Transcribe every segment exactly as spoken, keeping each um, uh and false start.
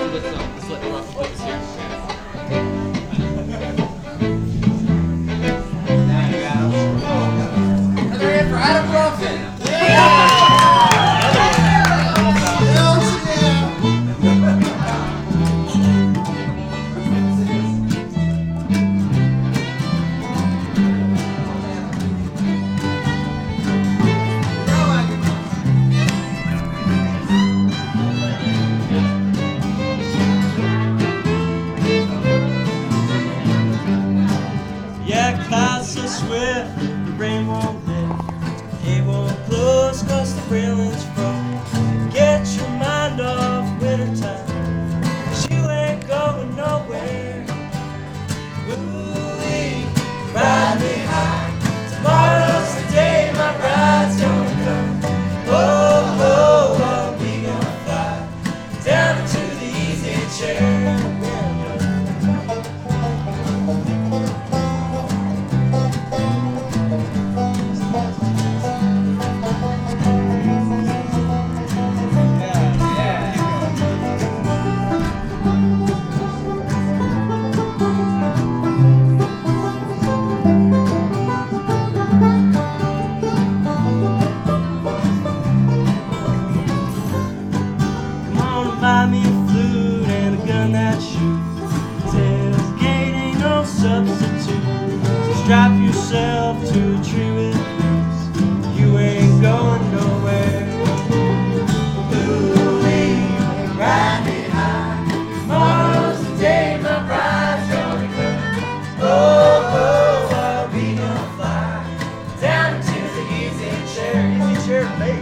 with um, let's let the rough focus here. Another hand for Adam Ruffin. Yeah, clouds so swift, the rain won't lift. It won't close cause the railing's froze. Get your mind off wintertime, you ain't going nowhere. Ooh-wee, ride me high. Tomorrow's the day my bride's gonna come. Oh, oh, oh, we gonna fly down into the easy chair. Buy me a flute and a gun that shoots. Tailgate ain't no substitute. So strap yourself to a tree with roots. You ain't going nowhere. Ooh-wee, ride me high. Tomorrow's the day my bride's gonna come. Oh, oh, oh, we gonna fly down to the easy chair, easy chair place.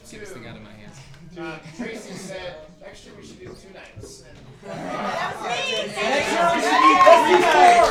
Get this thing out of my hands. Uh, Tracy said next year we should do two nights. That was me. Next year we should do three nights.